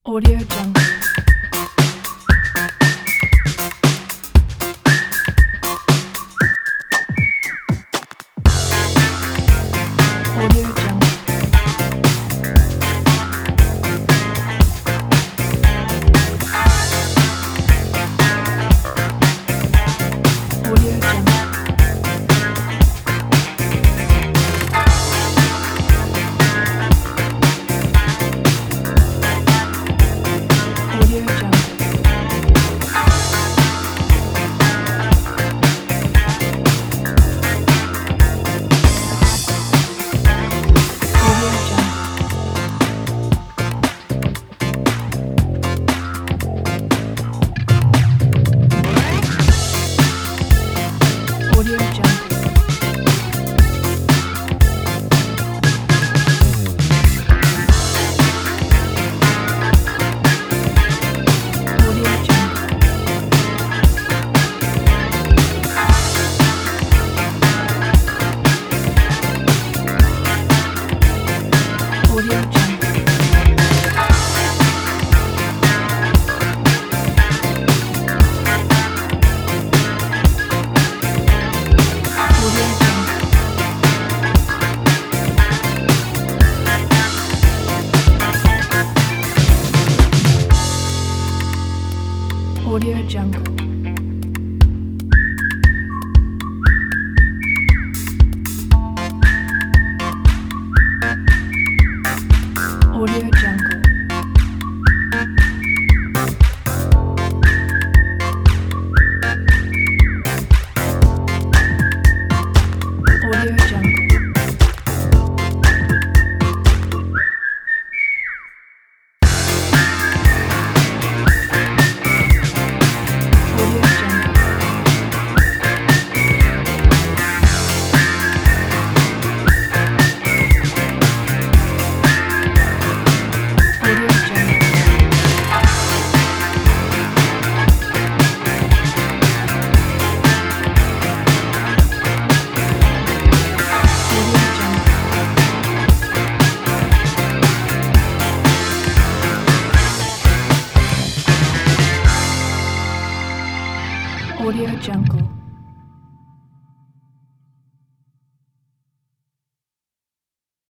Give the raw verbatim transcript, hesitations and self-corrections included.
Audio Jungle. Audio Jungle. Audio Jungle. Audio Jungle. Audio Jungle. Audio Jungle. Audio Jungle. Audio Jungle. Audio Jungle. Audio Jungle. Audio Jungle. Audio Jungle. Audio Jungle. Audio Jungle. Audio Jungle. Audio Jungle.